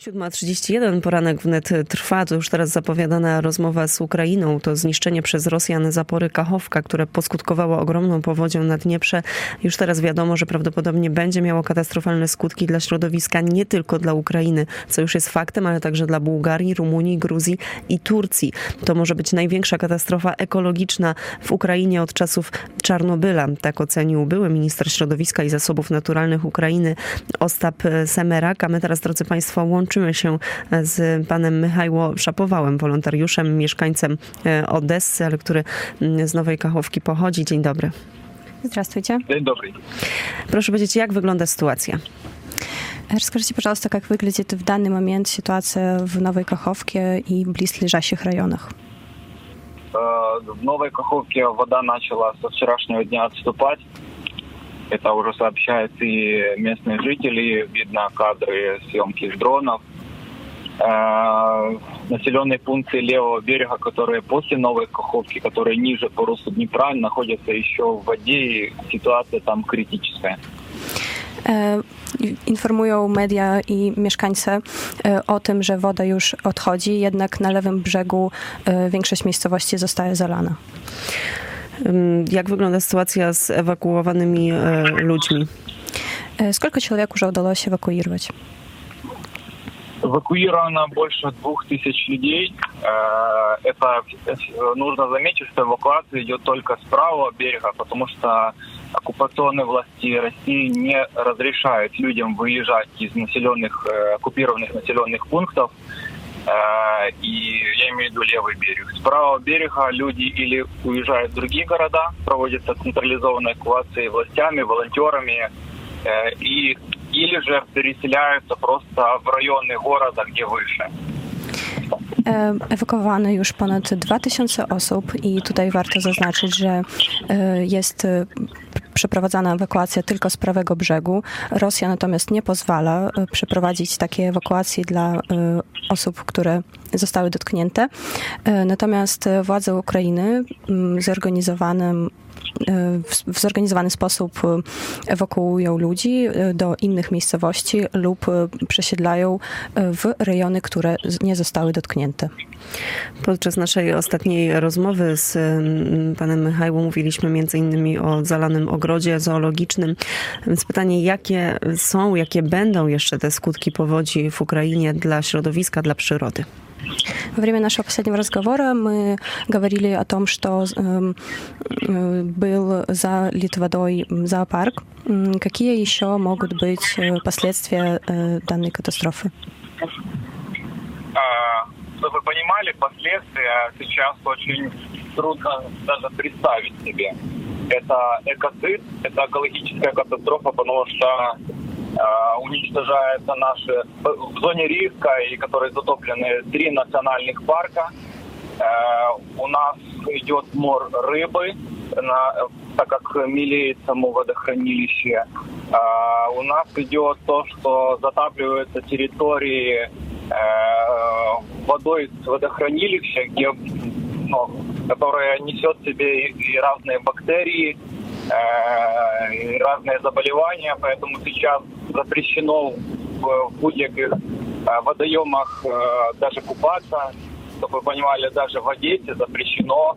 7:31, poranek wnet trwa, to już teraz zapowiadana rozmowa z Ukrainą, to zniszczenie przez Rosjan zapory Kachowka, które poskutkowało ogromną powodzią na Dnieprze. Już teraz wiadomo, że prawdopodobnie będzie miało katastrofalne skutki dla środowiska, nie tylko dla Ukrainy, co już jest faktem, ale także dla Bułgarii, Rumunii, Gruzji i Turcji. To może być największa katastrofa ekologiczna w Ukrainie od czasów Czarnobyla. Tak ocenił były minister środowiska i zasobów naturalnych Ukrainy Ostap Semerak. A my teraz, drodzy Państwo, łączymy się z panem Michaiło Szapowałem, wolontariuszem, mieszkańcem Odessy, ale który z Nowej Kachowki pochodzi. Dzień dobry. Здравствуйте. Dzień dobry. Proszę powiedzieć, jak wygląda sytuacja? Расскажите, пожалуйста, как выглядит в данный момент ситуация в Новой Каховке и близлежащих районах? В Новой Каховке вода начала со вчерашнего дня отступать. Это уже сообщают и местные жители. Видно кадры съемки с дронов. Населенные пункты левого берега, которые после Новой Каховки, которые ниже по руслу Днепра, находятся еще в воде, и ситуация там критическая. Informują media i mieszkańcy o tym, że woda już odchodzi, jednak na lewym brzegu większość miejscowości zostaje zalana. Jak wygląda sytuacja z ewakuowanymi ludźми? Сколько человек уже удалось эвакуировать? Эвакуировано больше 2000 людей. Это нужно заметить, что эвакуация идет только с правого берега, потому что оккупационные власти России не разрешают людям выезжать из оккупированных населенных пунктов. И я имею в виду левый берег. С правого берега люди или уезжают в другие города, проводятся централизованные эвакуации властями, волонтерами, или же переселяются просто в rajony города, gdzie wyższe. Ewakuowano już ponad 2000 osób i tutaj warto zaznaczyć, że jest przeprowadzana ewakuacja tylko z prawego brzegu. Rosja natomiast nie pozwala przeprowadzić takiej ewakuacji dla osób, które zostały dotknięte. Natomiast władze Ukrainy w zorganizowany sposób ewakuują ludzi do innych miejscowości lub przesiedlają w rejony, które nie zostały dotknięte. Podczas naszej ostatniej rozmowy z panem Michaiło mówiliśmy m.in. o zalanym ogrodzie zoologicznym. Więc pytanie, jakie będą jeszcze te skutki powodzi w Ukrainie dla środowiska, dla przyrody? Во время нашего последнего разговора мы говорили о том, что был залит водой зоопарк. Какие еще могут быть последствия данной катастрофы? Чтобы вы понимали, последствия сейчас очень трудно даже представить себе. Это экоцид, это экологическая катастрофа, потому что уничтожаются наши в зоне риска, и которые затоплены 3 национальных парка. У нас идет мор рыбы, так как мелеет само водохранилище. У нас идет то, что затапливаются территории водой с водохранилища, которая несет в себе и разные бактерии, и разные заболевания, поэтому сейчас запрещено в будь-яких водоемах даже купаться. Чтобы вы понимали, даже в Одессе запрещено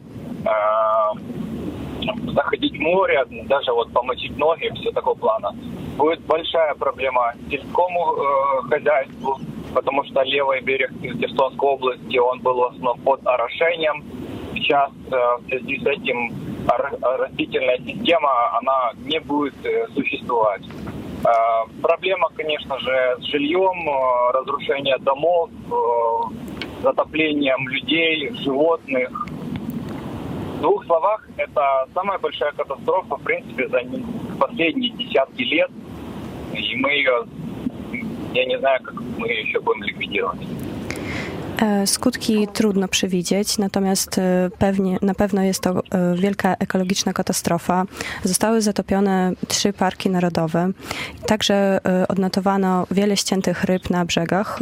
заходить в море, даже вот помочить ноги, все такого плана. Будет большая проблема сельскому хозяйству, потому что левый берег Херсонской области, он был в основном под орошением. Сейчас в связи с этим растительная система, она не будет существовать. Проблема, конечно же, с жильем, разрушение домов, затоплением людей, животных. В 2 словах, это самая большая катастрофа, в принципе, за последние десятки лет. И мы ее, я не знаю, как мы ее еще будем ликвидировать. Skutki trudno przewidzieć, natomiast na pewno jest to wielka ekologiczna katastrofa. Zostały zatopione 3 parki narodowe. Także odnotowano wiele ściętych ryb na brzegach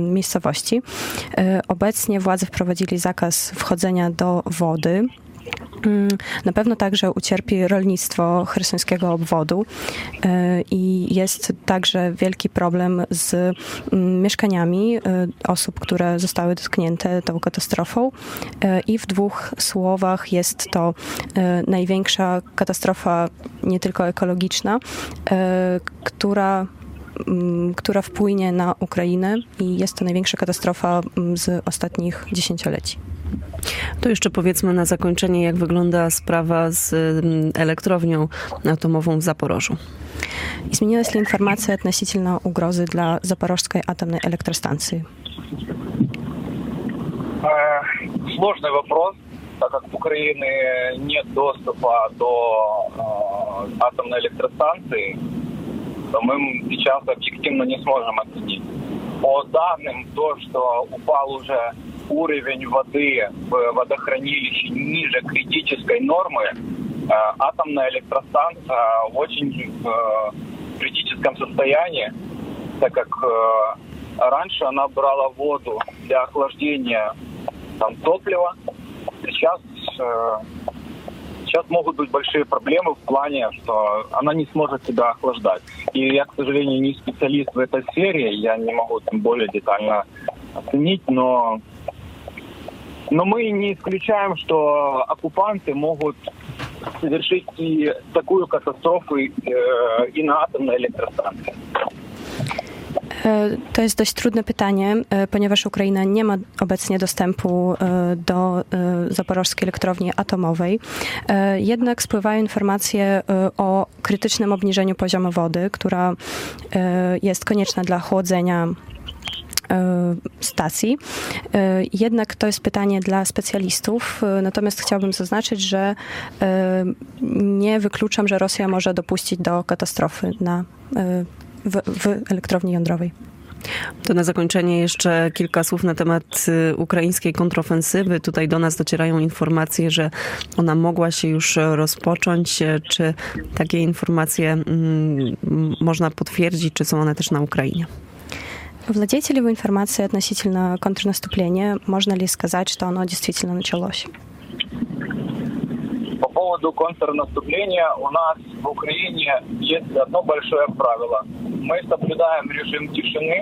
miejscowości. Obecnie władze wprowadzili zakaz wchodzenia do wody. Na pewno także ucierpi rolnictwo chersońskiego obwodu i jest także wielki problem z mieszkaniami osób, które zostały dotknięte tą katastrofą. I w 2 słowach jest to największa katastrofa nie tylko ekologiczna, która wpłynie na Ukrainę i jest to największa katastrofa z ostatnich dziesięcioleci. To jeszcze powiedzmy na zakończenie, jak wygląda sprawa z elektrownią atomową w Zaporożu. Изменилась ли информация относительно угрозы для Запорожской атомной электростанции? Сложный вопрос, так как в Украине нет доступа до атомной электростанции, то мы сейчас объективно не сможем оценить. По данным, то, что упал уже уровень воды в водохранилище ниже критической нормы, атомная электростанция в очень критическом состоянии, так как раньше она брала воду для охлаждения топлива. Сейчас могут быть большие проблемы в плане, что она не сможет себя охлаждать. И я, к сожалению, не специалист в этой сфере, я не могу там более детально оценить, но мы не исключаем, что оккупанты могут совершить и такую катастрофу и на атомной электростанции. To jest dość trudne pytanie, ponieważ Ukraina nie ma obecnie dostępu do zaporożskiej elektrowni atomowej. Jednak spływają informacje o krytycznym obniżeniu poziomu wody, która jest konieczna dla chłodzenia stacji. Jednak to jest pytanie dla specjalistów, natomiast chciałabym zaznaczyć, że nie wykluczam, że Rosja może dopuścić do katastrofy w elektrowni jądrowej. To na zakończenie jeszcze kilka słów na temat ukraińskiej kontrofensywy. Tutaj do nas docierają informacje, że ona mogła się już rozpocząć. Czy takie informacje można potwierdzić, czy są one też на Украине? Владеете ли вы информацией относительно контрнаступления? Можно ли сказать, что оно действительно началось? По поводу контрнаступления у нас в Украине есть одно большое правило. Мы соблюдаем режим тишины.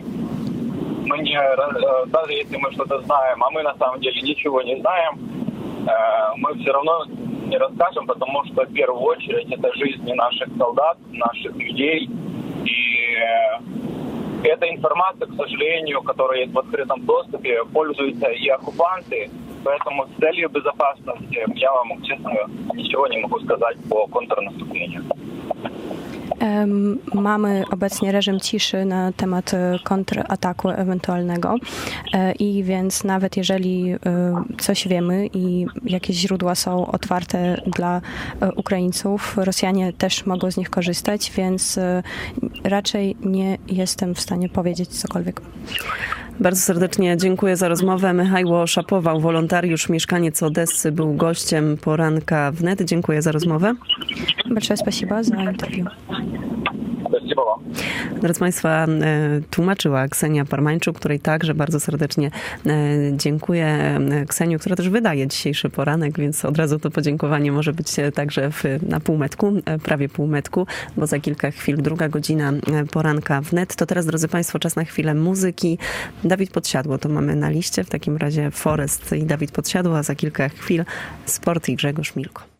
Даже если мы что-то знаем, а мы на самом деле ничего не знаем, мы все равно не расскажем, потому что в первую очередь это жизни наших солдат, наших людей. И эта информация, к сожалению, которая есть в открытом доступе, пользуются и оккупанты. Поэтому с целью безопасности я вам, честно, ничего не могу сказать по контрнаступлению. Mamy obecnie reżim ciszy na temat kontrataku ewentualnego i więc nawet jeżeli coś wiemy i jakieś źródła są otwarte dla Ukraińców, Rosjanie też mogą z nich korzystać, więc raczej nie jestem w stanie powiedzieć cokolwiek. Bardzo serdecznie dziękuję za rozmowę. Michał Szapował, wolontariusz, mieszkaniec Odessy, był gościem poranka wnet. Dziękuję za rozmowę. Большое спасибо за интервью. Drodzy Państwa, tłumaczyła Ksenia Parmańczuk, której także bardzo serdecznie dziękuję. Kseniu, która też wydaje dzisiejszy poranek, więc od razu to podziękowanie może być także na półmetku, prawie półmetku, bo za kilka chwil 2 godzina poranka wnet. To teraz, drodzy Państwo, czas na chwilę muzyki. Dawid Podsiadło to mamy na liście, w takim razie Forest i Dawid Podsiadło, a za kilka chwil sport i Grzegorz Milko.